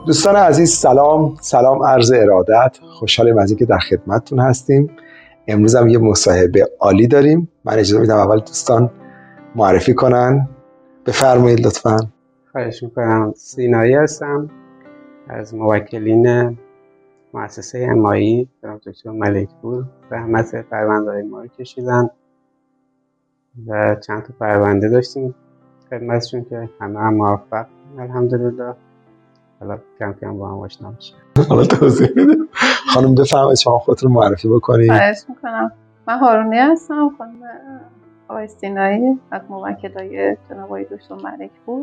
دوستان عزیز سلام عرض ارادت. خوشحالیم از اینکه در خدمتتون هستیم. امروز هم یه مصاحبه عالی داریم. من اجازه میدم اول دوستان معرفی کنن. بفرمایید لطفاً. خواهش میکنم. سینایی هستم از موکلین مؤسسه امایی دکتر ملکپور. زحمت پرونده‌های ما رو کشیدن و چند تا پرونده داشتیم خدمتشون که همه هم موفق الحمدلله. حالا کم کم با هم آشنا میشیم. حالا توضیح میده. خانم بفرمایید شما خودتون معرفی بکنید. خواهش میکنم. من هارونی هستم، خانم آقای سینایی از موکلای جناب آقای دکتر ملکپور.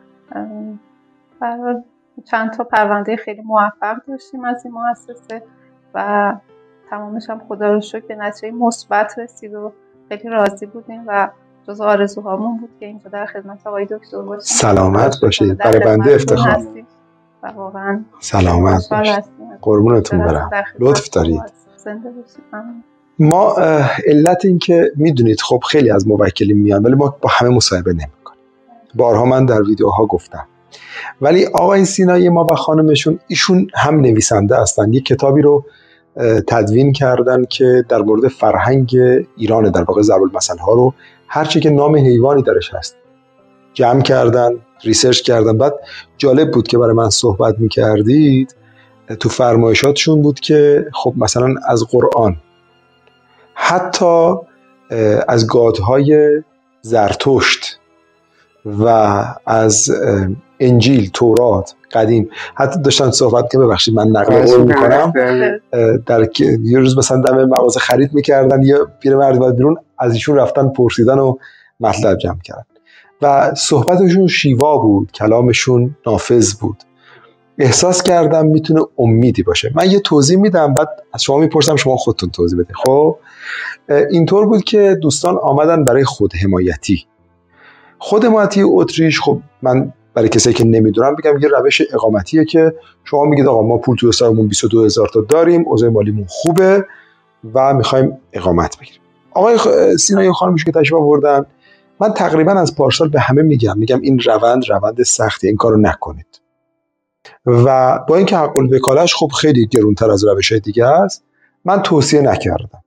برای چند تا پرونده خیلی موفق داشتیم از این مؤسسه و تمامش هم خدا رو شکر به نتیجه مثبت رسید و خیلی راضی بودیم و جز آرزوهامون بود که اینجا در خدمت آقای دکتر باشیم. سلامت باشید. برای بنده افتخار. و واقعا سلامت باشید. قربونتون برم. لطف دارید. زنده باشید. ما علت این که میدونید خب خیلی از موکلین میان ولی ما با همه مصاحبه نمی‌کنیم. بارها من در ویدیوها گفتم. ولی آقای سینایی ما و خانمشون ایشون هم نویسنده هستن. یک کتابی رو تدوین کردن که در مورد فرهنگ ایران، در واقع ضرب المثل ها رو هر چی که نام حیوانی درش هست جمع کردن، ریسرچ کردن. بعد جالب بود که برای من صحبت می‌کردید تو فرمایشاتشون بود که خب مثلا از قرآن، حتی از گادهای زرتشت و از انجیل، تورات قدیم، حتی داشتن صحبت که ببخشید من نقل قول میکنم، در یه روز مثلا دم مغازه خرید میکردن، یه پیرمرد اومد بیرون، از ایشون رفتن پرسیدن و مطلب جمع کردن و صحبتشون شیوا بود، کلامشون نافذ بود. احساس کردم میتونه امیدی باشه. من یه توضیح میدم بعد از شما میپرسم شما خودتون توضیح بدید. خب اینطور بود که دوستان آمدن برای خودحمایتی اتریش. خب من برای کسایی که نمیدونم بگم یه روش اقامتیه که شما میگید آقا ما پول تو حسابمون 22,000 تا داریم، اوضاع مالیمون خوبه و میخوایم اقامت بگیریم. آقای سینایی خانمش که تشریف آوردن، من تقریبا از پارسال به همه میگم این روند سختیه، این کارو نکنید. و با اینکه حق الوکاله‌اش خب خیلی گرونتر از روش‌های دیگه است، من توصیه نکردم.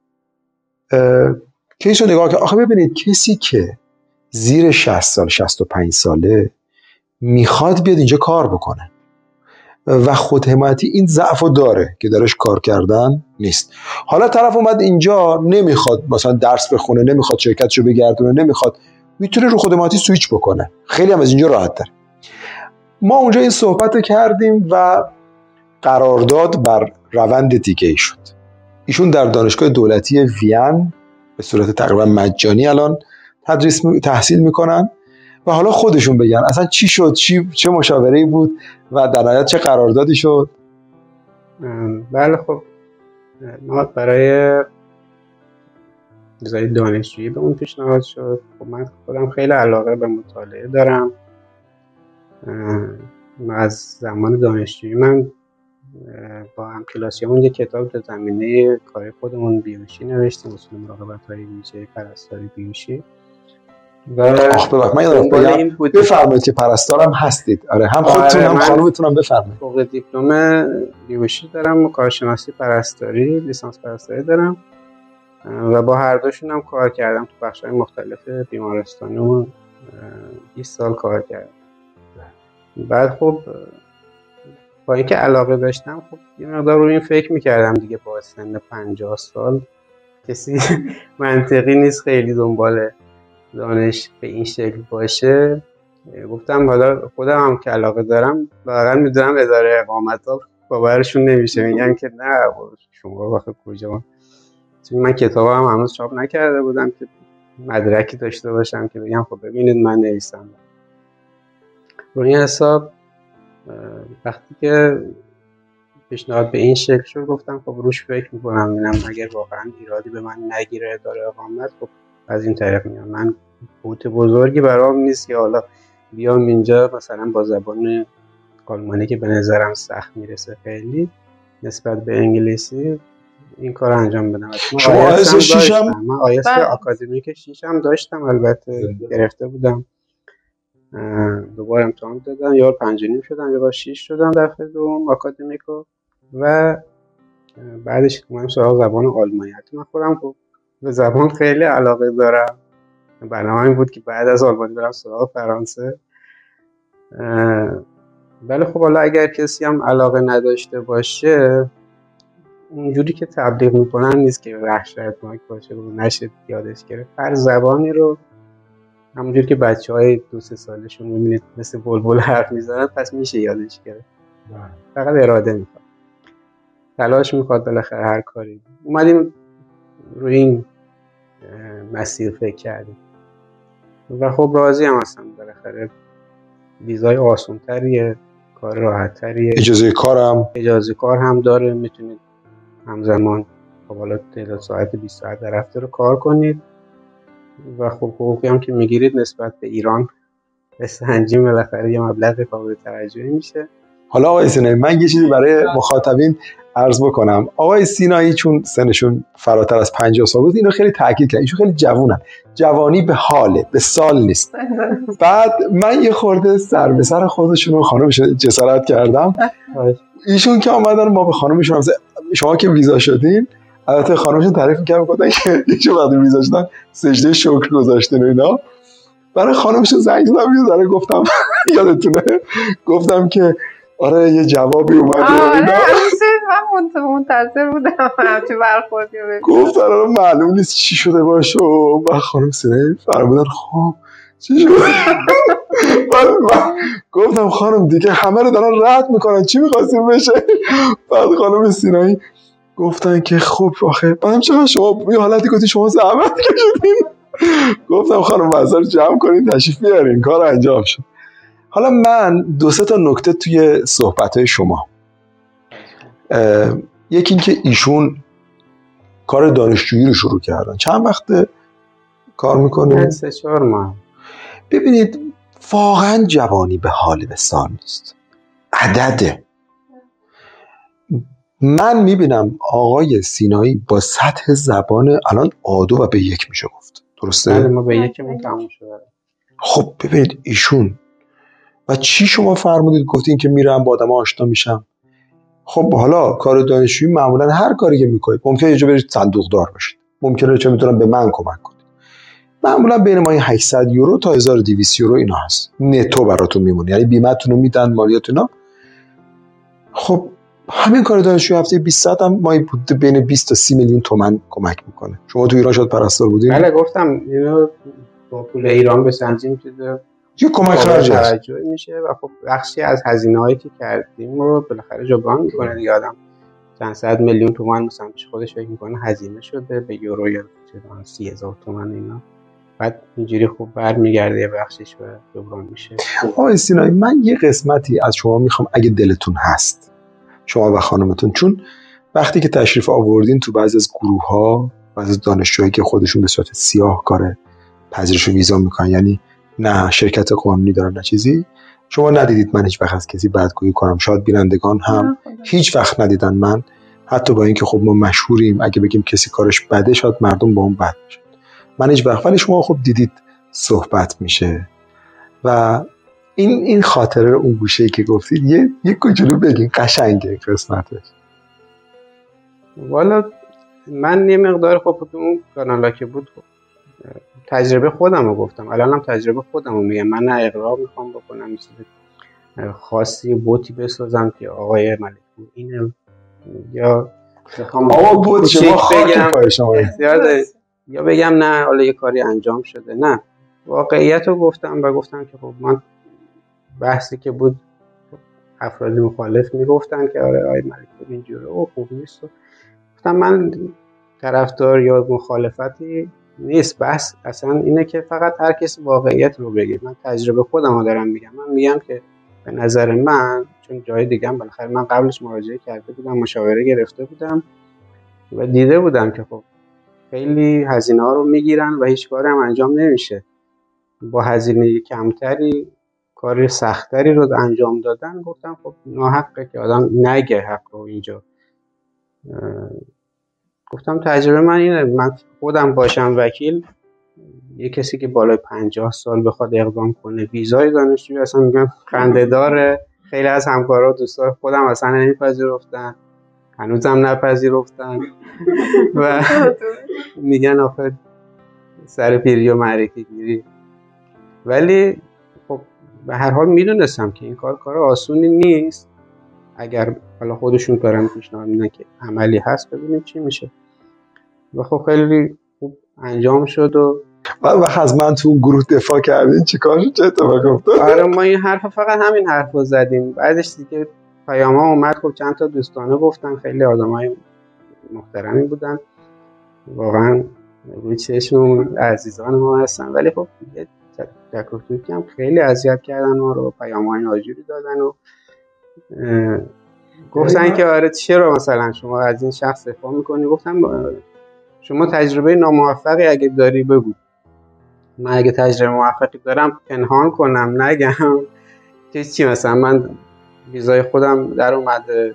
کیسو نگاه که آخه ببینید کسی که زیر 60 سال 65 ساله میخواد بیاد اینجا کار بکنه و خودحمایتی این ضعفو داره که درش کار کردن نیست. حالا طرف اومد اینجا نمیخواد مثلا درس بخونه، نمیخواد شرکتشو بگردونه، نمیخواد، میتونه رو خودحمایتی سویچ بکنه. خیلی هم از اینجا راحت تر. ما اونجا این صحبت کردیم و قرارداد بر روند دیگه ای شد. ایشون در دانشگاه دولتی وین به صورت تقریبا مجانی الان تحصیل میکنن و حالا خودشون بگن اصلا چی شد، چه مشاوره‌ای بود و در نهایت چه قراردادی شد. بله خب ما برای ویزای دانشجویی به اون پیشنهاد شد. خب من خودم خیلی علاقه به مطالعه دارم. از زمان دانشجویی من با همکلاسیامون یک کتاب در زمینه کار خودمون بیوشی نوشتیم، اصول مراقبت‌های ویژه پرستاری بیوشی. و من یادم بفرمایید که پرستارم هستید. آره هم خودتون هم خانومتونم بفرمایید. فوق دیپلم بیوشی دارم و کارشناسی پرستاری، لیسانس پرستاری دارم و با هر دوشون هم کار کردم. تو بخش‌های مختلف بیمارستانمون 20 سال کار کردم. بعد خب با اینکه علاقه داشتم خب یه مقدار رو این فکر میکردم دیگه، با سن 50 سال کسی منطقی نیست خیلی دنبال دانش به این شکل باشه. گفتم حالا خودم هم که علاقه دارم واقعا میدونم اداره اقامت ها باورشون نمیشه، میگن که نه شما واقعا کجا. چون من کتابم هنوز چاپ نکرده بودم که مدرکی داشته باشم که بگم خب ببینید من نویسندم. رو این حساب وقتی که پیشنهاد به این شکل شد گفتم خب روش فکر میکنم، ببینم اگر واقعا ایرادی به من نگیره اداره اقامت خب از این طریق میام. من بوت بزرگی برام نیست که حالا بیام اینجا مثلا با زبان آلمانی که به نظرم سخت میرسه خیلی نسبت به انگلیسی این کار انجام بدم. شما آیس 6 هم من آیس اکادمیک 6 هم داشتم، البته گرفته بودم دوباره امتحان دادم، یه بار 5.5 شدم، یه بار 6 شدم دفعه دوم آکادمیکو و بعدش اومدم سراغ زبان آلمانی. حتی من خودم به زبان خیلی علاقه دارم، برنامه این بود که بعد از آلمانی برم سراغ فرانسه. ولی خب حالا اگر کسی هم علاقه نداشته باشه، اونجوری که تبلیغ میکنن نیست که وحشتناک باشه و نشه یادش گرفت. هر زبانی رو همونجوری که بچهای 2-3 سالشون میبینید مثل بلبل حرف میزنن، پس میشه یادش گرفت. فقط اراده میخواد، تلاش میخواد. بالاخره هر کاری اومدیم روی این مسیر فکر کردیم و خب راضی هم هستم. بالاخره ویزای آسان‌تریه، کار راحت‌تریه، اجازه کار هم داره، میتونید همزمان خب حالا تعداد ساعت 20 ساعت در هفته رو کار کنید و خب حقوقی هم که میگیرید نسبت به ایران بسنجیم بالاخره یه مبلغ قابل توجهی میشه. حالا آقای سینایی من یه چیزی برای مخاطبین عرض بکنم. آقای سینایی چون سنشون فراتر از 50 سال بود، اینو خیلی تاکید کردن، ایشون خیلی جوونن، جوانی به حاله، به سال نیست. بعد من یه خورده سر به سر خودشون و خانمشون جسارت کردم. ایشون که اومدن ما به خانمشون شما که ویزا شدین، البته خانمشون تعریف می‌کردن، گفتن که ایشون وقتی ویزا شدن سجده شکر گذاشتن و اینا. برای خانمشون زنگ زدم یه ذره گفتم یادتونه گفتم که آره یه جوابی اومده. آره من منتظر بودم همچی برخوردی رو ببینم. گفتن آره معلوم نیست چی شده باشه و خانم سینایی فرمودن خب چی شده. من گفتم خانم دیگه همه رو دارن رد میکنن، چی میخواستیم بشه؟ بعد خانم سینایی گفتن که خب آخه بعدم چقدر شما یه حالتی گفتی شما زحمت کشیدین. گفتم خانم بازار جمع کنید تشریف بیارین، کار انجام شد. حالا من 2-3 تا نکته توی صحبت‌های شما، یکی این که ایشون کار دانشجویی رو شروع کردن، چند وقته کار میکنه؟ 3-4 ماه. ببینید واقعا جوانی به حال به سال نیست، عدده. من میبینم آقای سینایی با سطح زبان الان A2 و B1 میشه گفت، درسته؟ بله ما B1 تموم شده. خب ببینید ایشون و چی شما فرمودید گفتین که میرم با آدم آشنا میشم. خب حالا کار دانشجویی معمولا هر کاری که میکنید ممکنه یه جا برید صندوق دار باشید، ممکنه چه میتونم به من کمک کنید. معمولا بین ما 800 یورو تا 1200 یورو اینا هست نتو براتون میمونه، یعنی بیمه‌تون رو میدن مالیات اینا. خب همین کار دانشجویی هفته 20 ساعت هم ماهی بوده بین 20 تا 30 میلیون تومان کمک میکنه. شما تو ایران شاید پرستار بودین؟ بله گفتم اینو با پول ایران بسنجیم که یه کمک خرج میشه و خب بخشی از هزینه‌هایی که کردیم رو بالاخره جبران میکنه. یادم چند صد میلیون تومان مثلا خودش فکر میکنه هزینه شده به یورو یا 30,000 تومان اینا، بعد اینجوری خوب برمیگرده یه بخشش و جبران میشه. آقای سینایی من یه قسمتی از شما میخوام اگه دلتون هست، شما و خانمتون، چون وقتی که تشریف آوردین تو بعضی از گروه‌ها و از دانشجوهایی که خودشون به صورت سیاه کار پذیرش و ویزا میکنن، یعنی نه شرکت قانونی دارن نه چیزی، شما ندیدید من هیچ وقت از کسی بدگویی کنم، شاید بینندگان هم هیچ وقت ندیدن من، حتی با اینکه خب ما مشهوریم اگه بگیم کسی کارش بده شاید مردم با اون بد بشن، من هیچ وقت. ولی شما خب دیدید صحبت میشه و این خاطره اون گوشه‌ای که گفتید یه کوچولو بگین، قشنگه قسمتش. والا من یه مقدار خب اون کانالا که بود تجربه خودم رو گفتم، الانم تجربه خودم رو میگم. من نه اقرار میخوام بکنم چیز خاصی بوتی بسازم که آقای ملک اینه یا بخوام آقا بوت شما خاک پای شما یا بگم نه حالا یه کاری انجام شده. نه واقعیت رو گفتم و گفتم که خب من بحثی که بود افراد مخالف میگفتن که آره آقای ملک اینجوره و خوب نیست، گفتم من طرفدار یا مخالفتی نیست، بس اصلا اینه که فقط هر کسی واقعیت رو بگه. من تجربه خودم رو دارم میگم. من میگم که به نظر من، چون جای دیگه هم بالاخره من قبلش مراجعه کرده بودم، مشاوره گرفته بودم و دیده بودم که خب خیلی هزینه ها رو میگیرن و هیچ کاری هم انجام نمیشه. با هزینه کمتری کار سختری رو انجام دادن. گفتم خب ناحقه که آدم نگه حق رو اینجا. گفتم تجربه من اینه، من خودم باشم وکیل یه کسی که بالای 50 سال بخواد اقدام کنه ویزای دانشجویی، اصلا میگم خنده داره. خیلی از همکارا دوستان خودم اصلا نمیپذیرفتن، هنوزم نپذیرفتن و میگن آخه سر پیری و معرکه گیری. ولی خب به هر حال میدونستم که این کار آسونی نیست. اگر حالا خودشون برن پیشنهاد میدن که عملی هست ببینیم چی میشه و خب خیلی خوب انجام شد. و از من تو اون گروه دفاع کردین چیکار شد؟ چه اتفاقی افتاد؟ آره ما این فقط همین حرفو زدیم. بعدش دیگه پیاما اومد، خب چند تا دوستانه گفتن، خیلی آدمای محترمی بودن واقعا، روی چشم عزیزان ما هستن. ولی خب دیگه دکتر هم خیلی اذیت کردن ما رو، پیام‌های ناجوری دادن و گفتن که آره چرا مثلا شما از این شخص دفاع میکنی. گفتم شما تجربه ناموفقی اگه داری بگو، من اگه تجربه موفقی دارم پنهان کنم نگم که چی؟ مثلا من ویزای خودم در اومده،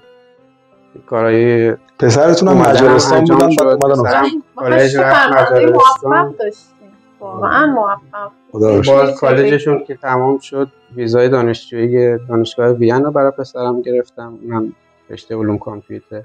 کارهای پسرتون هم مجارستان بودن بعد کالج رفت مجارستان، واقعا موفق. باز کالجشون که تمام شد ویزای دانشجویی دانشگاه وین رو برای پسرم گرفتم، اونم رشته علوم کامپیوتر.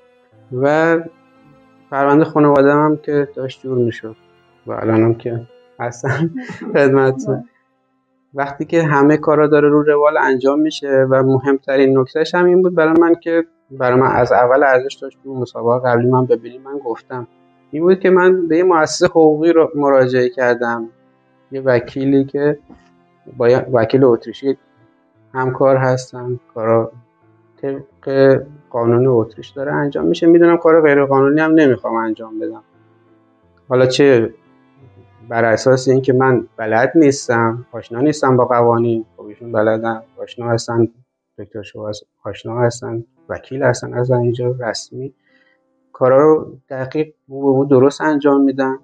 و پرونده خانواده‌ام هم که داشت جور میشد و الانم که هستم خدمتتون. وقتی که همه کارا داره رو روال انجام میشه و مهمترین نکتهش هم این بود برای من که برای من از اول ارزش داشت، تو مسابقه قبلی من ببینید من گفتم این بود که من به یه مؤسسه حقوقی رو مراجعه کردم، یه وکیلی که با وکیل اتریشی همکار هستم، کارا طبق قانون اتریش داره انجام میشه. میدونم کار غیر قانونی هم نمیخوام انجام بدم، حالا چه بر اساس این که من بلد نیستم، آشنا نیستم با قوانین، خب ایشون بلدن، آشنا هستن، دکتر شو آشنا هستن، وکیل هستن، از اینجا رسمی کارا رو دقیق و درست انجام میدن.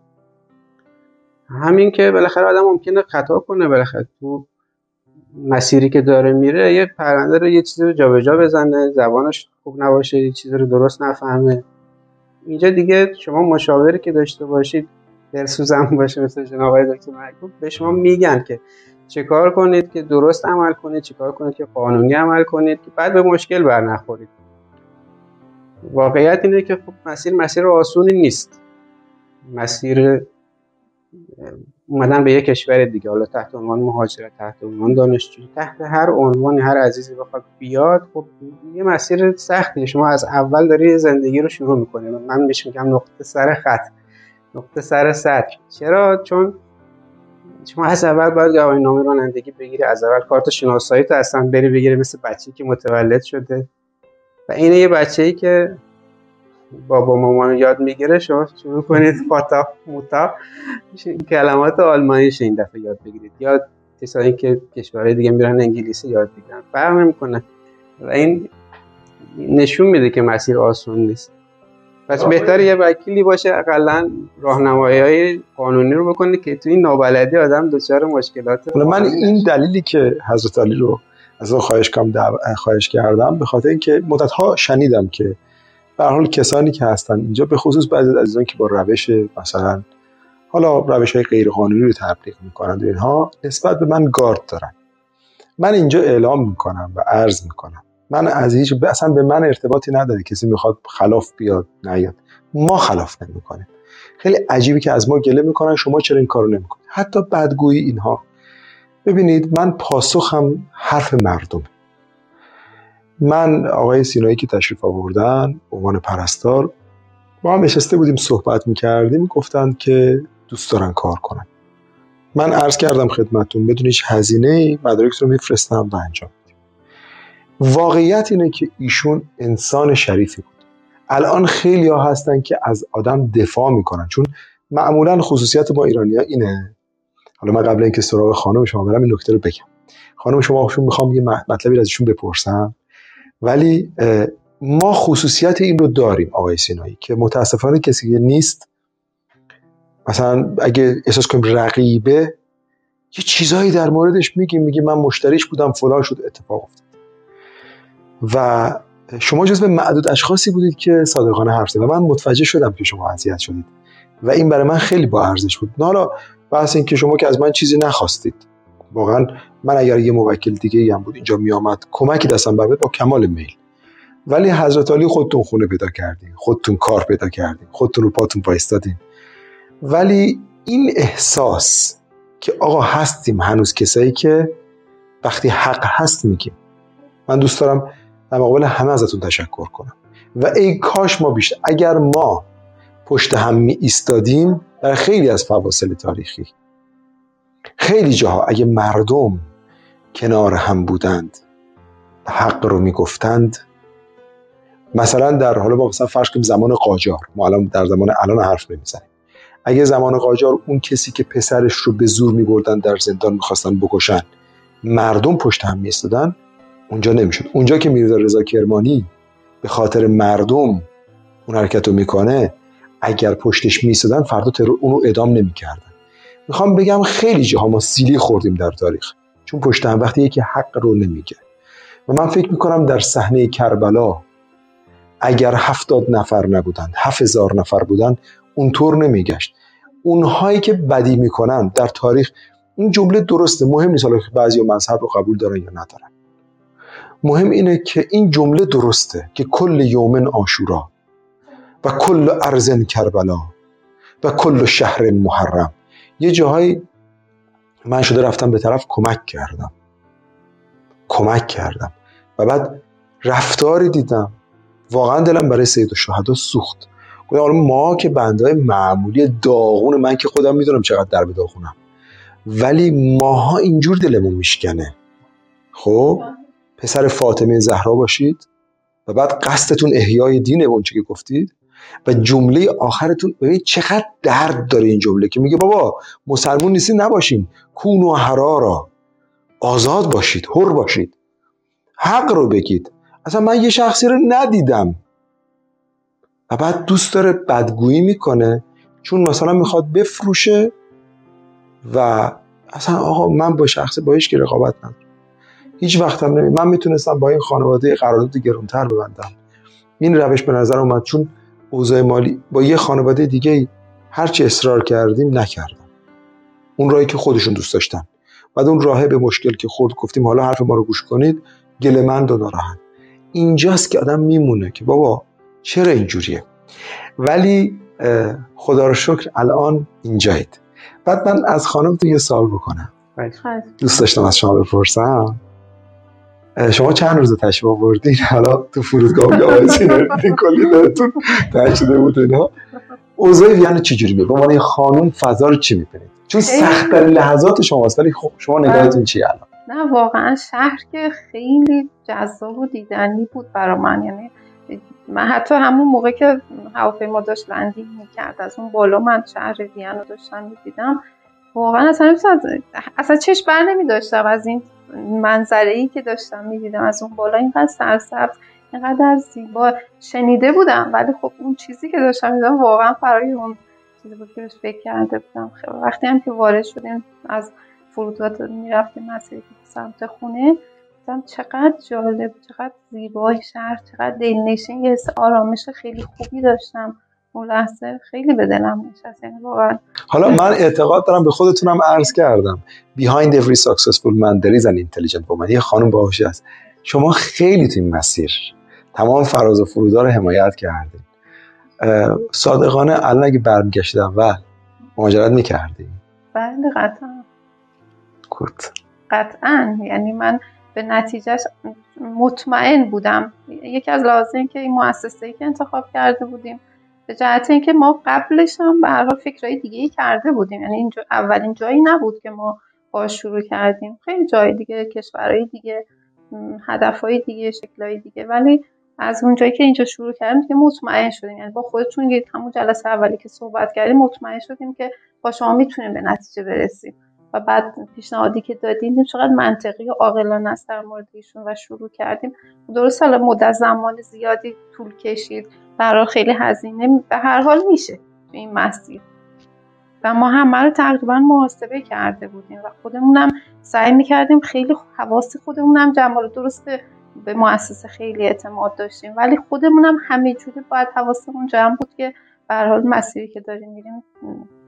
همین که بالاخره آدم ممکنه خطا کنه، بالاخره تو مسیری که داره میره یه پرنده رو یه چیزی رو جابجا بزنه، زبانش خوب نباشه، یه چیزی رو درست نفهمه. اینجا دیگه شما مشاوری که داشته باشید درسوزم باشه مثل جناب آقای دکتر محبوب، به شما میگن که چه کار کنید که درست عمل کنید، چه کار کنید که قانونی عمل کنید که بعد به مشکل بر نخورید. واقعیت اینه که خب مسیر آسونی نیست. مسیر اومدن به یک کشور دیگه، حالا تحت عنوان مهاجرت، تحت عنوان دانشجویی، تحت هر عنوانی هر عزیزی بخواد بیاد، خب یه مسیر سختیه. شما از اول داری زندگی رو شروع میکنید. من بهش میگم نقطه سر خط، نقطه سر سطر. چرا؟ چون شما از اول باید گواهینامه رانندگی بگیری، از اول کارت شناسایی تو اصلا بری بگیری، مثل بچه‌ای که متولد شده. و اینه یه بچه‌ای که بابا مامان یاد میگیره، شما شروع کنید فاتا موتا کلمات آلمانیش این دفعه یاد بگیرید، یا کسایی که کشورهای دیگه میرن انگلیسی یاد بگیرن، فرق نمیکنه. و این نشون میده که مسیر آسون نیست. پس بهتره یه وکیلی باشه اقلا راهنمایی‌های قانونی رو بکنه که تو این نابلدی آدم دچار مشکلات. من این دلیلی که حضرت علی رو از اون خواهش کردم به خاطر اینکه مدت‌ها شنیدم که به هر حال کسانی که هستن اینجا، به خصوص بعضی از عزیزان که با روش مثلا حالا روش‌های غیر قانونی رو تبلیغ می‌کنند و اینها، نسبت به من گارد دارن. من اینجا اعلام می‌کنم و عرض می‌کنم، من از هیچ اصلا به من ارتباطی نداره کسی میخواد خلاف بیاد نیاد، ما خلاف نمی‌کنیم. خیلی عجیبه که از ما گله می‌کنن شما چرا این کارو نمی‌کنید، حتی بدگویی اینها. ببینید من پاسخم حرف مردم. من آقای سینایی که تشریف آوردن به عنوان پرستار با هم نشسته بودیم صحبت می‌کردیم، گفتن که دوست دارن کار کنن. من عرض کردم خدمتتون بدون هیچ هزینه‌ای مدارکتون رو میفرستم و انجام میدیم. واقعیت اینه که ایشون انسان شریفی بود. الان خیلی‌ها هستن که از آدم دفاع میکنن، چون معمولا خصوصیت ما ایرانی‌ها اینه. حالا من قبل اینکه سراغ خانم شما برم این نکته رو بگم. خانم شما میخوام یه مطلبی از ایشون بپرسم، ولی ما خصوصیت این رو داریم آقای سینایی که متاسفانه کسی که نیست، مثلا اگه احساس کنیم رقیبه، یه چیزایی در موردش میگه من مشتریش بودم فلان شد اتفاق افتاد. و شما جزو معدود اشخاصی بودید که صادقانه حرف زدید و من متوجه شدم که شما اذیت شدید و این برای من خیلی با ارزش بود. حالا بحث این که شما که از من چیزی نخواستید. واقعا من اگر یه موکل دیگه ای هم بود اینجا میامد کمکی دستم بر بیاد با کمال میل، ولی حضرت علی خودتون خونه پیدا کردین، خودتون کار پیدا کردین، خودتون رو پاتون وایستادین. ولی این احساس که آقا هستیم هنوز کسایی که وقتی حق هست میگیم. من دوست دارم در مقابل همه ازتون تشکر کنم و ای کاش ما بیشتر، اگر ما پشت هم می ایستادیم در خیلی از فواصل تاریخی، خیلی جاها اگه مردم کنار هم بودند حق رو میگفتند، مثلا در حالا با مثلا فرض کنیم زمان قاجار، ما الان در زمان الان حرف نمیزنیم، اگه زمان قاجار اون کسی که پسرش رو به زور میبردن در زندان میخواستن بکشن مردم پشت هم میایستادن، اونجا نمیشد. اونجا که میرزا رضا کرمانی به خاطر مردم اون حرکت رو میکنه، اگر پشتش میایستادن فردا ترور اونو اعدام نمیکردن. میخوام بگم خیلی جاها ما سیلی خوردیم در تاریخ چون پشت هم وقتی یکی حق رو نمیگه. و من فکر میکنم در صحنه کربلا اگر 70 نفر نبودند 7000 نفر بودند اونطور نمیگشت. اونهایی که بدی میکنن در تاریخ، این جمله درسته، مهم نیست حالا بعضی مذهب رو قبول دارن یا ندارن، مهم اینه که این جمله درسته که کل یومن عاشورا و کل ارض کربلا و کل شهر محرم. یه جاهایی من شده رفتم به طرف کمک کردم و بعد رفتاری دیدم واقعا دلم برای سید الشهدا سوخت. گفتم حالا ما که بندهای معمولی داغون، من که خودم میدونم چقدر در به داغونم، ولی ماها اینجور دلمون میشکنه. خب پسر فاطمه زهرا باشید و بعد قصدتون احیای دینه، اون چی که گفتید، و جمله آخرتون ببین چقدر درد داره این جمله که میگه بابا مسلمون نیستین نباشین، کونوا حرارا، آزاد باشید، حر باشید، حق رو بگید. اصلا من یه شخصی رو ندیدم و بعد دوست داره بدگویی میکنه چون مثلا میخواد بفروشه و اصلا آقا من با شخص با هیچ کی رقابت ندارم، هیچ وقت هم من میتونستم با این خانواده قرارداد گرونتر ببندم. این روش به نظر اومد چون اوضاع مالی با یه خانواده دیگه هرچی اصرار کردیم نکردم اون راهی که خودشون دوست داشتن. بعد اون راهه به مشکل که خود گفتیم حالا حرف ما رو گوش کنید، گله‌مند و ناراحت. اینجاست که آدم میمونه که بابا چرا اینجوریه. ولی خدا رو شکر الان اینجایید. بعد من از خانمتون یه سوال بکنم، دوست داشتم از شما بپرسم. شما چند روز تشریف آوردین؟ حالا تو فرودگاه آوازین کلی بهتون تشریف بود اینا. اوضاع وین چجوری میاد؟ به عنوان یه خانم فضا رو چی می‌بینید؟ چون سخت‌ترین لحظات شماست، ولی خب شما نگاهتون چیه الان؟ نه واقعا شهر که خیلی جذاب و دیدنی بود برای من. یعنی من حتی همون موقع که هواپیما داشت لندینگ می‌کرد از اون بالا من شهر وین رو داشتم می‌دیدم، واقعا اصلا چشم بر نمی‌داشتم از این منظره‌ای که داشتم می‌دیدم از اون بالا. اینقدر سرسبز، اینقدر زیبا شنیده بودم، ولی خب اون چیزی که داشتم می‌دیدم واقعا برای اون چیزی بود که فکر کرده بودم. وقتی هم که وارد شدیم از فرودگاه می‌رفتیم مسیری که سمت خونه، دیدم چقدر جالب، چقدر زیبای شهر، چقدر دلنشین، یه حس آرامش خیلی خوبی داشتم اون لحظه، خیلی به دلم نشست. یعنی واقعا حالا من اعتقاد دارم، به خودتونم عرض کردم، behind every successful man there is an intelligent woman. یه خانم باهوشی هست. شما خیلی تو این مسیر تمام فراز و فرودها رو حمایت کردید. صادقانه الان اگه برمیگشتید اول مهاجرت می‌کردید؟ بله قطعاً. یعنی من به نتیجهش مطمئن بودم. یکی از لازم که این مؤسسه‌ای که انتخاب کرده بودیم به جهت اینکه ما قبلش هم به هر حال فکرای دیگه‌ای کرده بودیم، یعنی اینجا اولین جایی نبود که ما باهاش شروع کردیم، خیلی جای دیگه، کشورهای دیگه، هدفهای دیگه، شکل‌های دیگه، ولی از اونجایی که اینجا شروع کردیم که مطمئن شدیم، یعنی با خودتون همون جلسه اولی که صحبت کردیم مطمئن شدیم که با شما میتونیم به نتیجه برسیم. و بعد پیشنهادی که دادیم چقدر منطقی و عاقلانه است در مورد ایشون و شروع کردیم. درست حالا مدت زمان زیادی طول کشید، برای خیلی هزینه به هر حال میشه تو این مسیر و ما همه رو تقریبا محاسبه کرده بودیم و خودمونم سعی میکردیم خیلی حواس خودمونم جمع. درسته به مؤسسه خیلی اعتماد داشتیم ولی خودمونم همه جوری باید حواسمون جمع بود که به هر حال مسیری که داریم میریم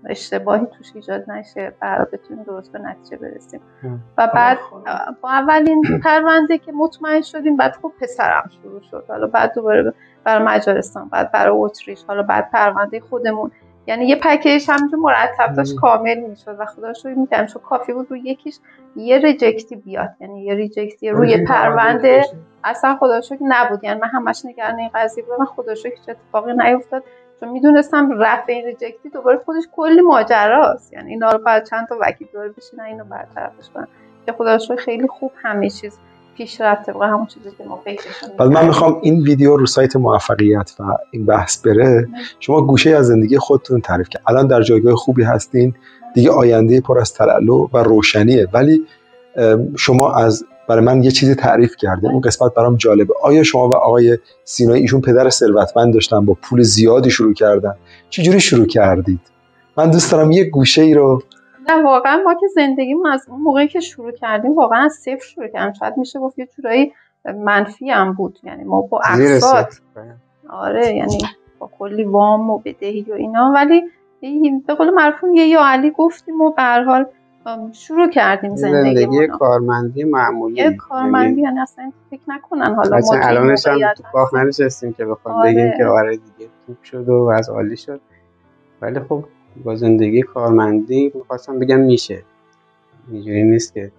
اشتباهی توش ایجاد نشه، برای بتونیم درست به نتیجه برسیم. و بعد با اولین پرونده که مطمئن شدیم، بعد خب پسرم شروع شد، حالا بعد دوباره برای مجارستان، بعد برای اتریش، حالا بعد پرونده خودمون. یعنی یه پکیج همینجور مرتب داشت کامل میشد و خدا شکر میگم چون کافی بود روی یکیش یه ریجکتی بیاد، یعنی یه ریجکتی روی پرونده اصلا خدا شکر نبود. یعنی من همش نگران این قضیه بودم، خدا شکر هیچ اتفاقی نیفتاد، چون میدونستم رفع این ریجکتی دوباره خودش کلی ماجراست. یعنی اینا رو بعد چند تا وکیل دور بشینن اینو برطرفش کنن، که خدا شکر خیلی خوب همه چیز پیش رفت طبق همون چیزی که ما فکرش می‌کردیم. بعد من میخوام این ویدیو رو سایت موفقیت و این بحث بره، شما گوشه از زندگی خودتون تعریف کنید. الان در جایگاه خوبی هستین دیگه، آینده پر از تلالو و روشنیه، ولی شما از برای من یه چیزی تعریف کردین، اون قسمت برام جالبه. آیا شما و آقای سینایی، ایشون پدر ثروتمند داشتن، با پول زیادی شروع کردن، چه جوری شروع کردید؟ من دوست دارم یه گوشه ای رو. نه واقعا ما که زندگیمون از اون موقعی که شروع کردیم واقعا از صفر شروع کردیم، شاید میشه گفت یه جورایی منفی هم بود. یعنی ما با اقساط، آره یعنی با کلی وام و بدهی و اینا، ولی به قول معروف یه یا علی گفتیم و به هر حال شروع کردیم زندگی کارمندی معمولی. یه کارمندی یعنی اصلا فکر نکنن حالا ما الانش هم تو کاخ ننشستیم که بخوام بگیم که آره دیگه خوب شد و از عالی شد، ولی خب با زندگی کارمندی می‌خواستم بگم میشه، اینجوری نیست که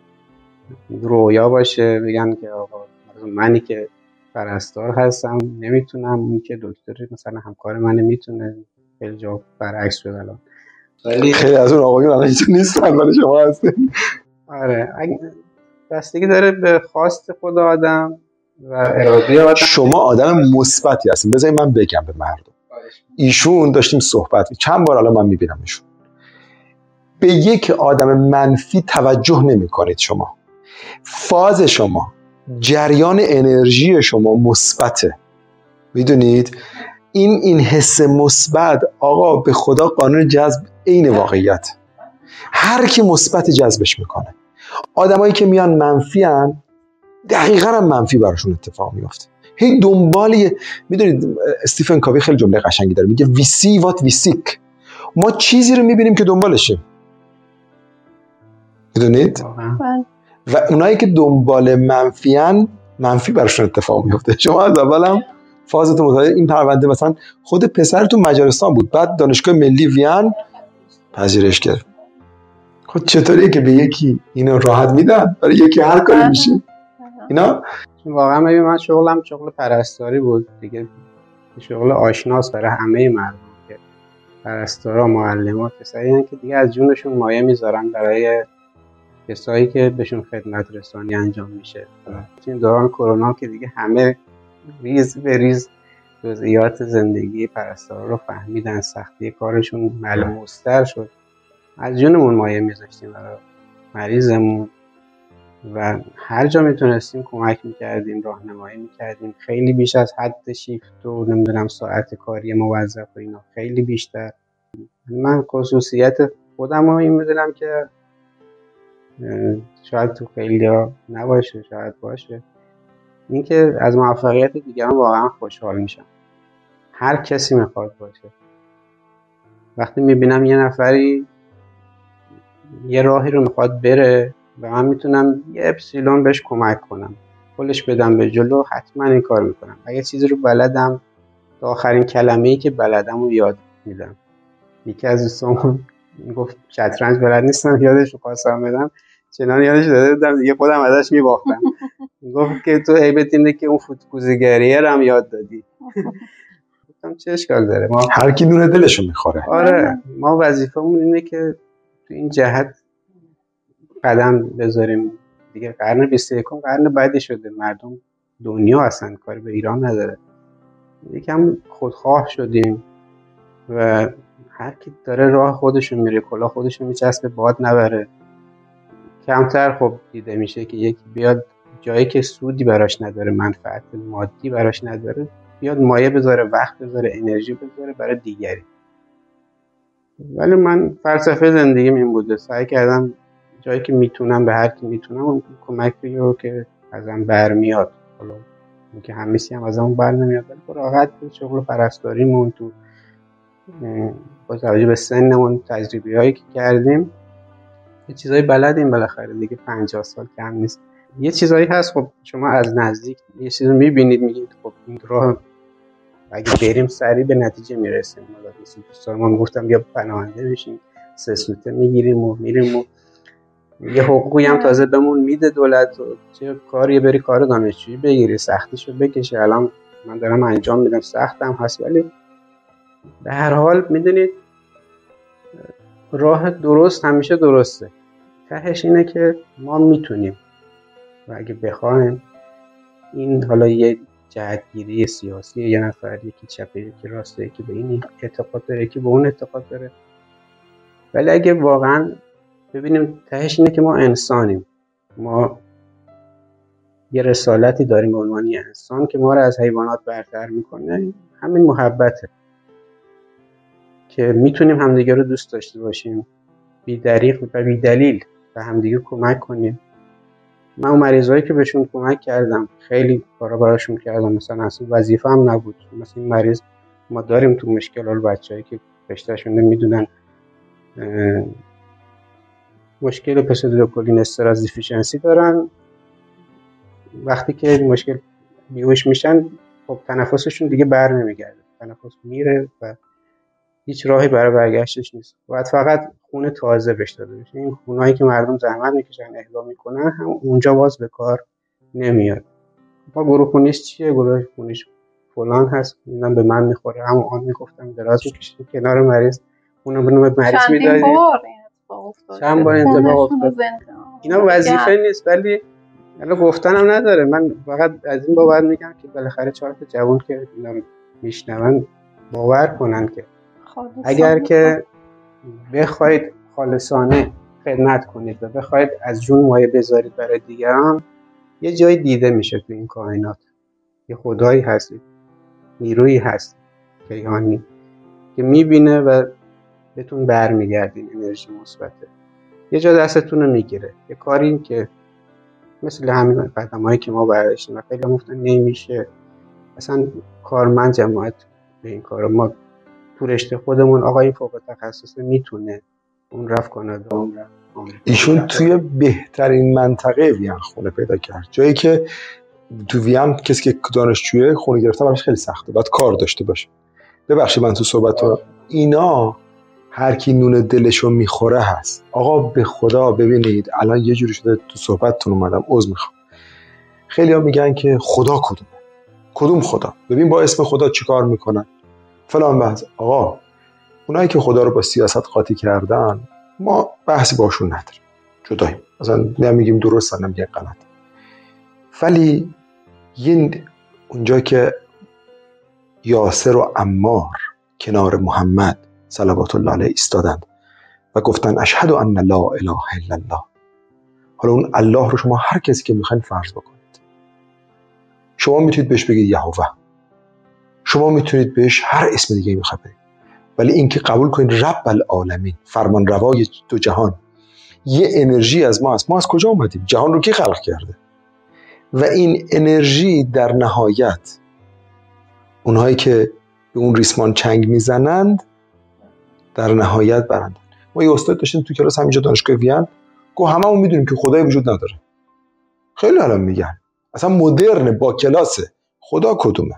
رویا باشه بگن که آقا منی که پرستار هستم نمیتونم، اون که دکتر مثلا همکار من میتونه. خیلی جا برعکس شد الان، ولی خیلی از اون آقایون الان هیچ نیستن ولی شما هستین. آره بستگی داره به خواست خود آدم و اراده آدم. شما آدم مثبتی هستین، بذارید من بگم به مردم. ایشون داشتیم صحبت چند بار الان من میبینم ایشون به یک آدم منفی توجه نمی کنید. شما فاز شما، جریان انرژی شما مثبته، میدونید این حس مثبت، آقا به خدا قانون جذب عین واقعیت، هر کی مثبت جذبش میکنه. آدمایی که میان منفی ان دقیقاً هم منفی براشون اتفاق میفته. هی دنبال میدونید استیفن کاوی خیلی جمله قشنگی داره، میگه we see what we seek. ما چیزی رو میبینیم که دنبالشیم، میدونید؟ و اونایی که دنبال منفیان منفی براشون اتفاق میفته. شما از اولم فازتون متوجه این پرونده مثلا خود پسرتون مجارستان بود، بعد دانشگاه ملی وین پذیرش کرد. خود چطوریه که به یکی اینو راحت میدن، برای یکی هر کاری میشه اینا؟ واقعا من شغلم شغل پرستاری بود دیگه، شغل آشناس برای همه مردم که پرستارا، معلم‌ها، کسایی هستن که دیگه از جونشون مایه میذارن برای کسایی که بهشون خدمت رسانی انجام میشه. این دوران کرونا که دیگه همه ریز به ریز جزئیات زندگی پرستارا رو فهمیدن، سختی کارشون ملموس‌تر شد، از جونمون مایه میذاشتیم برای مریضمون و هر جا میتونستیم کمک میکردیم، راهنمایی میکردیم، خیلی بیش از حد شیفت و نمیدونم ساعت کاری موظف و اینا، خیلی بیشتر. من خصوصیت خودم رو این میدونم که شاید تو خیلی ها نباشه، شاید باشه، این که از موفقیت دیگران واقعا خوشحال میشم. هر کسی میخواد باشه. وقتی میبینم یه نفری یه راهی رو میخواد بره و من میتونم یه اپسیلون بهش کمک کنم، پولش بدم به جلو، حتما این کار میکنم. اگه چیزی رو بلدم تا آخرین کلمه‌ای که بلدم رو یاد میدم. یکی از دوستامون گفت شطرنج بلد نیستم، یادش رو خواستم بدم، چنان یادش داده بودم دیگه خودم ازش میباختم. گفت که تو عیبت اینه که اون فوتکوزیگریه رو هم یاد دادی. گفتم چه اشکال داره، ما هر کی دونه دلشو میخوره. آره ما وظیفمون اینه که تو این جهت قدم بذاریم دیگه. قرن 21 قرن بعدی شده، مردم دنیا اصلا کاری به ایران نداره، یکم خودخواه شدیم و هر کی داره راه خودشون میره، کلا خودشون میچسبه باد نبره. کمتر خب دیده میشه که یکی بیاد جایی که سودی براش نداره، منفعت مادی براش نداره، بیاد مایه بذاره، وقت بذاره، انرژی بذاره برای دیگری. ولی من فلسفه زندگیم این بوده، سعی کردم جایی که میتونم به هر کی میتونم اون کمکی رو که ازم برمیاد، حالا اینکه همیشه هم ازمون بر نمیاد، ولی راحت تو شغل پرستاریمون، تو با توجه به سنمون تجربی‌هایی که کردیم یه چیزایی بلدیم بالاخره دیگه 50 سال کم نیست. یه چیزایی هست خب شما از نزدیک یه چیزی رو می‌بینید میگید خب این راه اگه بریم سریع به نتیجه میرسیم. مثلا دوستان گفتم بیا پناهنده بشیم 3 سوته میگیریم و میریم و یه حقوقی هم تازه بهمون میده دولت و چه کاری بری کار دانشجویی بگیری سختیشو بکشی. الان من دارم انجام میدم سختم هست ولی به هر حال میدونید راه درست همیشه درسته. تهش اینه که ما میتونیم و اگه بخوایم این حالا یه جهتگیری سیاسی یه نفر یکی چپه یکی راسته یکی به این اعتقاد داره یکی به اون اعتقاد داره ولی اگه واقعا ببینیم تهش اینه که ما انسانیم. ما یه رسالتی داریم به عنوان انسان که ما رو از حیوانات برتر میکنه. همین محبته که میتونیم همدیگه رو دوست داشته باشیم بی دریغ و بی دلیل به همدیگه کمک کنیم. من اون مریضایی که بهشون کمک کردم خیلی کارا براشون کردم مثلا اصلا وظیفه هم نبود. مثلا این مریض ما داریم تو مشکل بچه‌ای که رشتهشون نمیدونن مشکل پسودوکولین استراز دیفیشنسی دارن. وقتی که این مشکل بیهوش میشن خب تنفسشون دیگه بر نمیگرده تنفس میره و هیچ راهی برای برگشتش نیست. باید فقط خون تازه بهش داده بشه. این خونایی که مردم زحمت میکشن اهدا میکنن هم اونجا باز به کار نمیاد. ما گروه خونیش چیه؟ گروه خونیش فلان هست اینم به من میخوره هم آن میگفتم دراز میکشیم کنار مریض اونو به مریض میدادیم چند بار اتفاق افتاد. اینا وظیفه نیست ولی حالا گفتنم نداره. من فقط از این بابت میگم که بالاخره 4 تا جوان که اینا رو میشنون باور کنن که اگر که بخواید خالصانه خدمت کنید و بخواید از جون مایه بذارید برای دیگران یه جای دیده میشه تو این کائنات. یه خدایی هست نیرویی هست کیهانی که میبینه و بهتون برمیگردین انرژی مثبته یه جا دستتون رو میگیره. یه کاری که مثل همین قدمایی که ما برداشتیم و خیلی گفتن نمیشه اصلا کارمند جماعت به این کارو ما تو رشته خودمون آقا این فوق تخصص میتونه اون رفت کانادا اون رفت ایشون توی بهترین منطقه وین خونه پیدا کرد جایی که تو وین کسی که دانشجوی خونه گرفته براش خیلی سخته باید کار داشته باشه. ببخشید من تو صحبت اینا هر کی نون دلشو میخوره هست. آقا به خدا ببینید الان یه جوری شده تو صحبتتون اومدم عذر میخوام. خیلی‌ها میگن که خدا کدوم خدا؟ ببین با اسم خدا چیکار میکنن فلان بحث. آقا اونایی که خدا رو با سیاست قاطی کردن ما بحثی باشون نداریم جداییم مثلا نمیگیم درست نمیگیم غلط ولی اونجا که یاسر و عمار کنار محمد صلوات الله علیه ایستادند و گفتن اشهد ان لا اله الا الله. حالا اون الله رو شما هر کسی که میخواین فرض بکنید. شما میتونید بهش بگید یهوه شما میتونید بهش هر اسم دیگه میخواید بگید ولی اینکه قبول کنید رب العالمین فرمان روای دو جهان یه انرژی از ما هست. ما از کجا اومدیم؟ جهان رو کی خلق کرده؟ و این انرژی در نهایت اونهایی که به اون ریسمان چنگ میزنند در نهایت برندن. ما یه استاد داشتیم تو کلاس همینجا دانشگاه وین گفت هممون میدونیم که خدایی وجود نداره. خیلی الان میگن اصلا مدرن با کلاسه خدا کدومه؟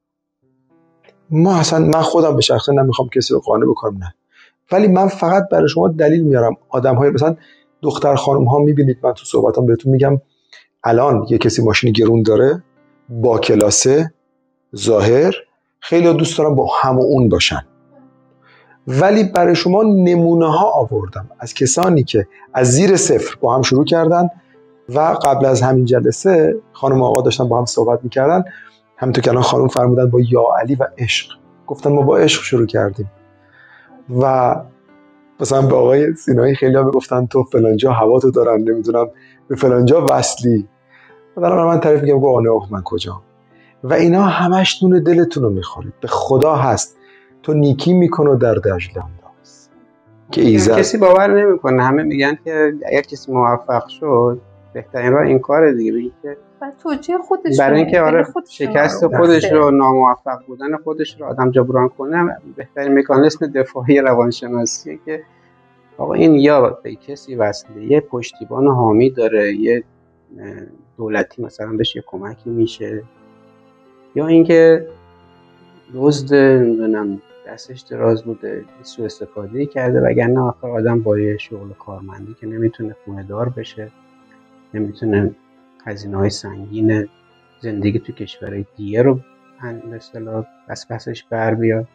من خودم به شخصه نمیخوام کسی رو قانع بکنم نه ولی من فقط برای شما دلیل میارم. آدم‌های مثلا دختر خانم ها میبینید من تو صحبتام بهتون میگم الان یه کسی ماشین گرون داره با کلاسه ظاهر خیلی دوست دارم با هم و اون باشن ولی برای شما نمونه ها آوردم از کسانی که از زیر صفر با هم شروع کردن و قبل از همین جلسه خانم آقا داشتن با هم صحبت میکردن همونطور که الان خانم فرمودن با یا علی و عشق گفتن ما با عشق شروع کردیم و مثلا به آقای سینایی خیلی ها میگفتن تو فلانجا هوا تو دارم نمیدونم به فلانجا وصلی مثلا من تعریف میگم آقا نه من کجا و اینا همش نون دلتون رو میخورید. به خدا هست تو نیکی میکنه و در دجله انداز که ایزد کسی باور نمیکنه. همه میگن که اگر کسی موفق شد بهترین راه این کاره دیگه، بگید که توجیه خودش برای اینکه شکست خودش رو، ناموفق بودن خودش رو آدم جبران کنه، بهترین مکانیزم دفاعی روانشناسیه که آقا این یا به کسی وصله، یه پشتیبان حامی داره، یه دولتی مثلا بهش یه کمکی میشه، یا اینکه دزد نمیدونم دستش دراز بوده سوء استفاده کرده، وگرنه آخر آدم با یه شغل کارمندی که نمیتونه خونه دار بشه، نمیتونه هزینه‌های سنگین زندگی تو کشورهای دیگه رو به اصطلاح پسش بر بیاد.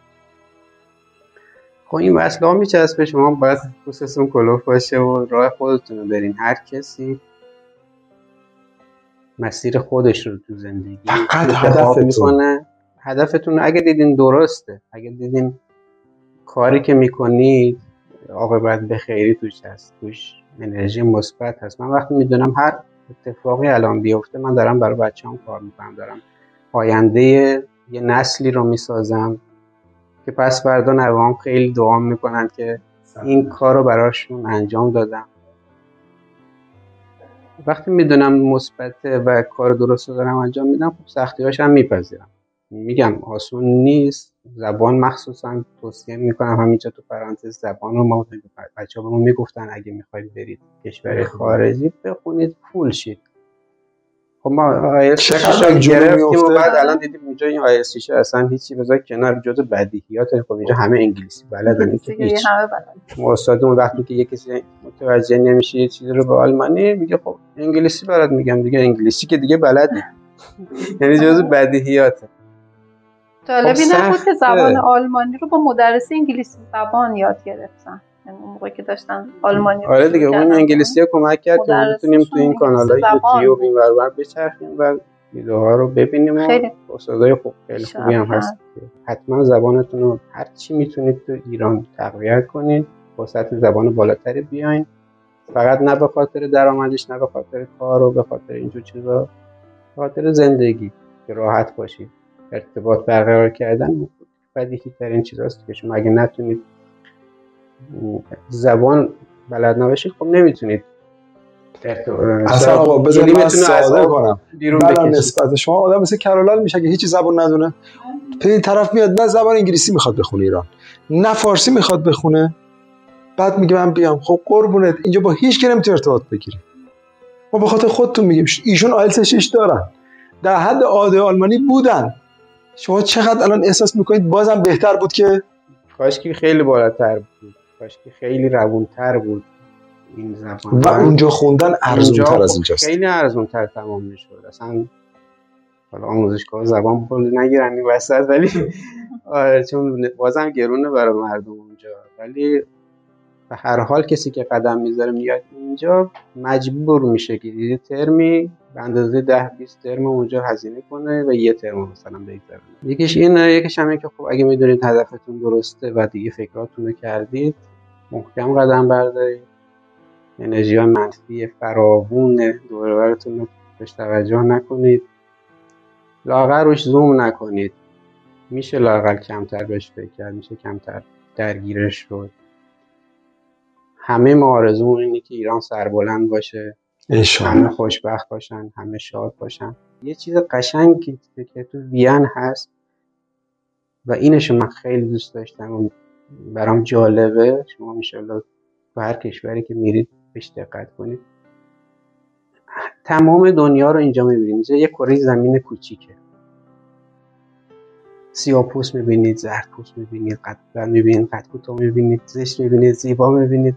خب این وصله ها میچسبه، شما باید پوستتون کلوف باشه و راه خودتون رو برین. هر کسی مسیر خودش رو تو زندگی فقط میکنه. هدفتون اگه دیدین درسته، اگه دیدین کاری که میکنید عاقبت به خیری توش هست، توش انرژی مثبت هست. من وقتی میدونم هر اتفاقی الان بیفته من دارم برای بچه‌ام کار میکنم، دارم آینده یه نسلی رو میسازم که پس فردا نوام خیلی دعا میکنن که این کار رو براشون انجام دادم. وقتی میدونم مثبته و کار درست رو دارم انجام میدم، خب سختی‌هاش هم میپذیرم. میگم آسون نیست، زبان مخصوصا توصیه میکنم همینجا تو پرانتز، زبان رو ما بچه‌ها بهمون میگفتن اگه میخواید برید کشور خارجی بخونید فول شید. خب ما آیلتس رو گرفتیم و بعد الان دیدیم اینجا این آیلتس اصلا هیچی بذار کنار، جزء بدیهیات. خب اینجا همه انگلیسی بلدن که هیچ. ما استادمون وقتی که یکی متوجه نمیشه یه چیزی رو به آلمانی میگه خب انگلیسی بلد، میگم دیگه انگلیسی که دیگه بلدی. یعنی جزء بدیهیاته. جالبی نبود که زبان آلمانی رو با مدرس انگلیسی زبان یاد گرفتن، یعنی اون موقعی که داشتن آلمانی رو آره دیگه اون انگلیسی کمک کرد که بتونیم تو این کانال‌های یوتیوب این ور بچرخیم و ویدیوها رو ببینیم و استادای خیلی خوبی هم هست. حتما زبانتون رو هر چی میتونید تو ایران تقویت کنید، با سطح زبان بالاتری بیاین، فقط نه به خاطر درآمدش، نه به خاطر کار و به خاطر اینجور چیزا، به خاطر زندگی که راحت باشید. ارتباط برقرار کردن بدیهی ترین چیزاست که شما اگه نتونید زبان بلد نباشید خب نمیتونید اصلا آقا بذار من ساده کنم. بعد نسبت شما آدم مثل کرولال میشه که هیچ زبان ندونه، به این طرف میاد نه زبان انگلیسی میخواد بخونه ایران، نه فارسی میخواد بخونه، بعد میگه من بیام. خب قربونت اینجا با هیچ کی نمیتونی ارتباط بگیری. ما به خاطر خودتون میگیم ایشون آیلتس 6 دارن، در حد عاده آلمانی بودن، شما چقدر الان احساس میکنید بازم بهتر بود که کاشکی خیلی بالاتر بود، کاشکی خیلی روونتر بود این زبان و اونجا خوندن ارزونتر از اینجاست، خیلی ارزونتر تمام میشد. اصلا حالا آموزشگاه زبان پول نگیرن این وسط، ولی چون بازم گرونه برای مردم اونجا، ولی به هر حال کسی که قدم میذاره میاد اینجا مجبور میشه که یه ترمی به اندازه 10-20 ترم اونجا هزینه کنه و یه ترم مثلا بگذرونه. یکیش اینه، یکیش همین که خب اگه میدونید هدفتون درسته و دیگه فکراتون رو کردید، محکم قدم بردارید، انرژی منفی فراوون دور و برتون رو بهش توجه نکنید، لااقل روش زوم نکنید. میشه لااقل کمتر بهش فکر کرد، میشه کمتر درگیرش شد. همه ما آرزومون اینه که ایران سربلند باشه، همه خوشبخت باشن، همه شاد باشن. یه چیز قشنگی که تو وین هست و اینشو من خیلی دوست داشتم و برام جالبه، شما انشالله تو هر کشوری که میرید بهش دقت کنید. تمام دنیا رو اینجا میبینید، یه کره زمین کوچیکه، سیاه‌پوست میبینید، زردپوست میبینید، قد بلند میبینید، قد کوتاه میبینید، زشت میبینید، زیبا میبینید،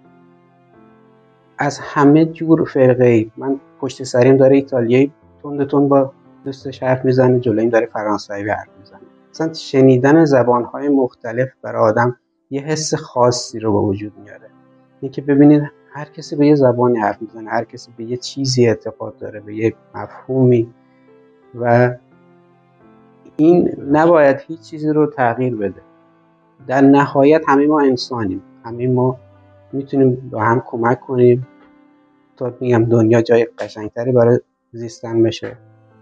از همه جور فرقه‌ای. من پشت سریم داره ایتالیایی تون با دوستش حرف میزنه، جلویم داره فرانسوی حرف میزنه. مثلا شنیدن زبان‌های مختلف برای آدم یه حس خاصی رو به وجود میاره. اینکه ببینید هر کسی به یه زبانی حرف میزنه، هر کسی به یه چیزی اعتقاد داره، به یه مفهومی، و این نباید هیچ چیزی رو تغییر بده. در نهایت همه ما انسانیم، همه ما میتونیم با هم کمک کنیم تا میگم دنیا جای قشنگتری برای زیستن بشه.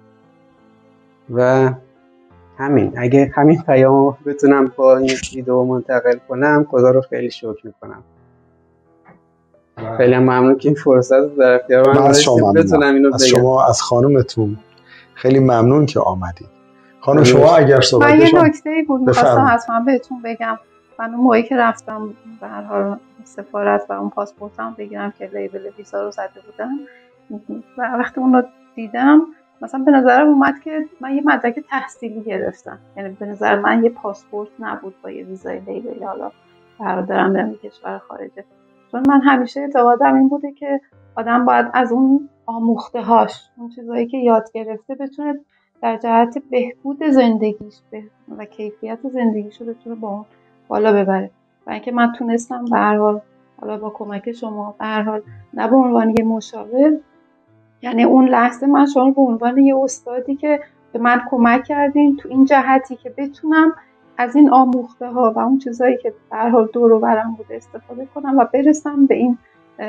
و همین، اگه همین پیامو بتونم با این ویدیو منتقل کنم خدا رو خیلی شکر میکنم. و خیلی ممنون که این فرصت در اختیار من بتونم اینو بگم. شما از خانومتون خیلی ممنون که آمدید. خانم شما اگر صحبت من یه نکته‌ای بود می‌خواستم حتما بهتون بگم. من اون موقعی که رفتم به هر حال سفارت و اون پاسپورتم بگیرم که لیبل ویزا رو زده بودم و وقتی اون رو دیدم مثلا به نظرم اومد که من یه مدرک تحصیلی گرفتم. یعنی به نظر من یه پاسپورت نبود با یه ویزای لیبل، حالا برادرم برم کشور خارجه. چون من همیشه اعتقادم این بوده که آدم باید از اون آموخته‌هاش، اون چیزایی که یاد گرفته بتونه در جهت بهبود زندگیش و کیفیت زندگیشو بتونه با اون بالا ببره. و اینکه من تونستم به هر حال حالا با کمک شما به هر حال نه به عنوان یه مشاور، یعنی اون لحظه من شما به عنوان یه استادی که به من کمک کردین تو این جهتی که بتونم از این آموخته ها و اون چیزایی که به هر حال دور و برم بوده استفاده کنم و برسم به این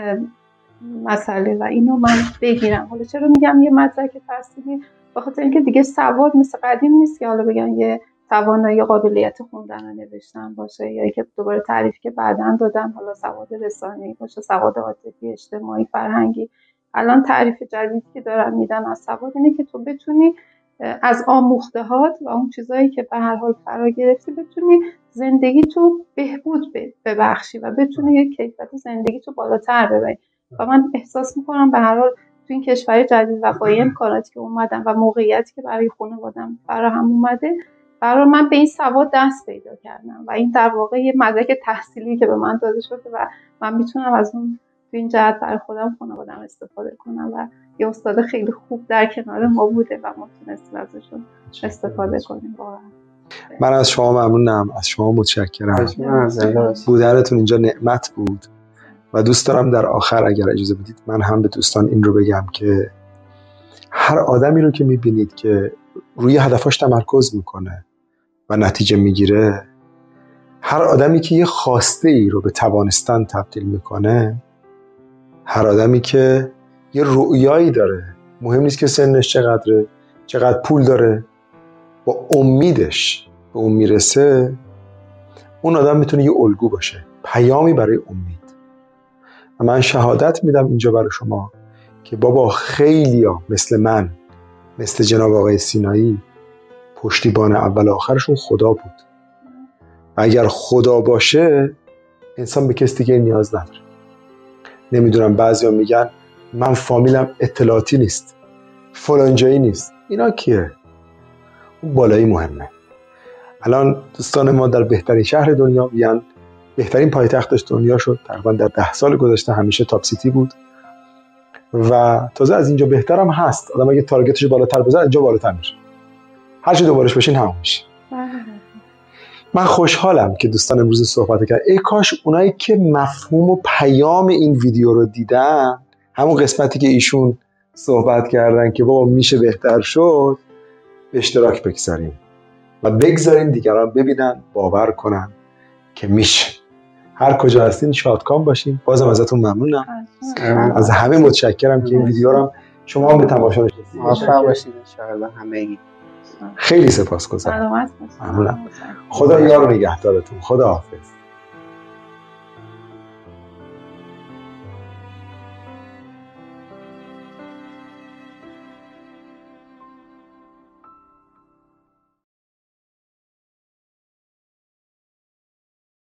مسئله و اینو من بگیرم. حالا چرا میگم یه مدرک تحصیلی؟ بخاطر اینکه دیگه سواد مثل قدیم نیست که حالا بگن یه توانایی قابلیت خوندن و نوشتن باشه یا که دوباره تعریفی که بعداً دادم حالا سواد رسانه‌ای باشه، سواد عاطفی، اجتماعی، فرهنگی. الان تعریف جدیدی که دارن میدن از سواد اینه که تو بتونی از آموخته‌هات و اون چیزایی که به هر حال فرا گرفتی بتونی زندگی تو بهبود ببخشی و بتونی یک کیفیت زندگی تو بالاتر ببری. و من احساس میکنم به هر حال تو این کشور جدید و با این امکاناتی که اومدن و موقعیتی که برای خانواده‌ام فراهم اومده، برای من به این سواد دست پیدا کردم و این در واقع یه مدرک تحصیلی که به من داده شده و من میتونم از اون تو این جهت برای خودم خانواده‌ام استفاده کنم و یه استاد خیلی خوب در کنار ما بوده و ما تونستیم ازشون استفاده کنیم. واقعا من از شما ممنونم، از شما متشکرم. بودنتون اینجا نعمت بود و دوست دارم در آخر اگر اجازه بدید من هم به دوستان این رو بگم که هر آدمی رو که میبینید که روی هدفاش تمرکز میکنه و نتیجه میگیره، هر آدمی که یه خواسته ای رو به توانستن تبدیل میکنه، هر آدمی که یه رؤیایی داره، مهم نیست که سنش چقدره، چقدر پول داره، با امیدش به اون میرسه، اون آدم میتونه یه الگو باشه، پیامی برای امید. و من شهادت میدم اینجا برای شما که بابا خیلیا مثل من، مثل جناب آقای سینایی، پشتیبان اول آخرشون خدا بود. و اگر خدا باشه انسان به کسی دیگه نیاز نداره. نمیدونم بعضیا میگن من فامیلم اطلاعاتی نیست، فلان جایی نیست. اینا کیه؟ اون بالایی مهمه. الان دوستان ما در بهترین شهر دنیا، یعنی بهترین پایتختش دنیا شد، تقریبا در 10 سال گذشته همیشه تاپ سیتی بود و تازه از اینجا بهترم هست. آدم اگه تارگتش بالاتر بذاره اینجا بالاتر میشه، هر چی دوبارش بشین همون میشه. من خوشحالم که دوستان امروز صحبت کردن. ای کاش اونایی که مفهوم و پیام این ویدیو رو دیدن، همون قسمتی که ایشون صحبت کردن که بابا میشه بهتر شد، به اشتراک بگذاریم و بگذاریم دیگران ببینن، باور کنن که میشه. هر کجا هستین شادکام باشین. بازم ازتون ممنونم، از همه متشکرم که این ویدیو رو شما هم به تماشا رسیدید. موفق باشید ان شاءالله همگی. خیلی سپاسگزارم. ممنونم. خدا یار و نگهدارتون. خدا حافظ.